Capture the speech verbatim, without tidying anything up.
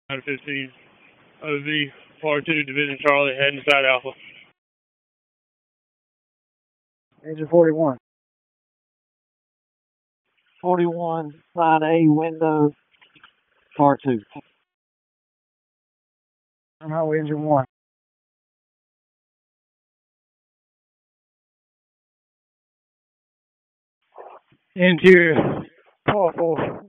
nine fifteen O V, Part two, Division Charlie, heading inside Alpha. Engine forty-one. forty-one, line A, window, Part two. On highway engine one. Interior, Part four.